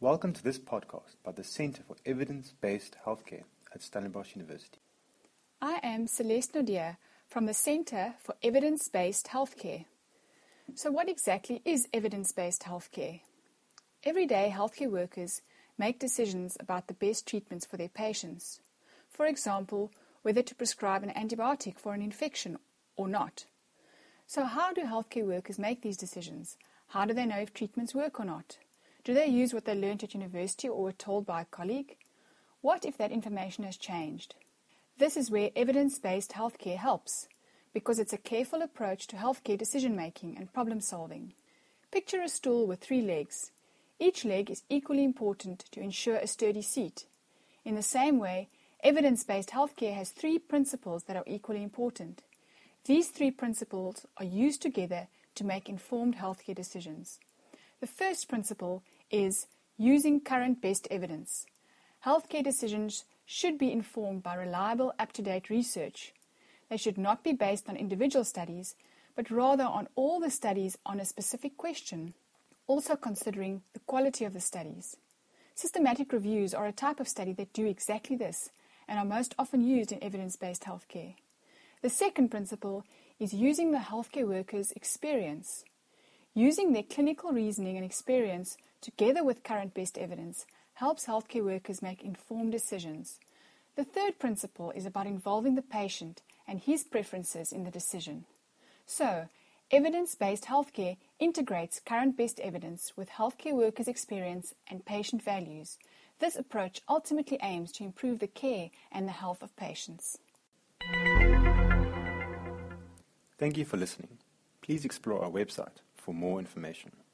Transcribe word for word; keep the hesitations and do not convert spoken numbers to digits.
Welcome to this podcast by the Centre for Evidence-Based Healthcare at Stellenbosch University. I am Celeste Naudé from the Centre for Evidence-Based Healthcare. So what exactly is evidence-based healthcare? Everyday healthcare workers make decisions about the best treatments for their patients. For example, whether to prescribe an antibiotic for an infection or not. So how do healthcare workers make these decisions? How do they know if treatments work or not? Do they use what they learned at university or were told by a colleague? What if that information has changed? This is where evidence-based healthcare helps, because it's a careful approach to healthcare decision-making and problem-solving. Picture a stool with three legs. Each leg is equally important to ensure a sturdy seat. In the same way, evidence-based healthcare has three principles that are equally important. These three principles are used together to make informed healthcare decisions. The first principle is using current best evidence. Healthcare decisions should be informed by reliable, up-to-date research. They should not be based on individual studies, but rather on all the studies on a specific question, also considering the quality of the studies. Systematic reviews are a type of study that do exactly this and are most often used in evidence-based healthcare. The second principle is using the healthcare workers' experience. Using their clinical reasoning and experience together with current best evidence helps healthcare workers make informed decisions. The third principle is about involving the patient and his preferences in the decision. So, evidence-based healthcare integrates current best evidence with healthcare workers' experience and patient values. This approach ultimately aims to improve the care and the health of patients. Thank you for listening. Please explore our website for more information.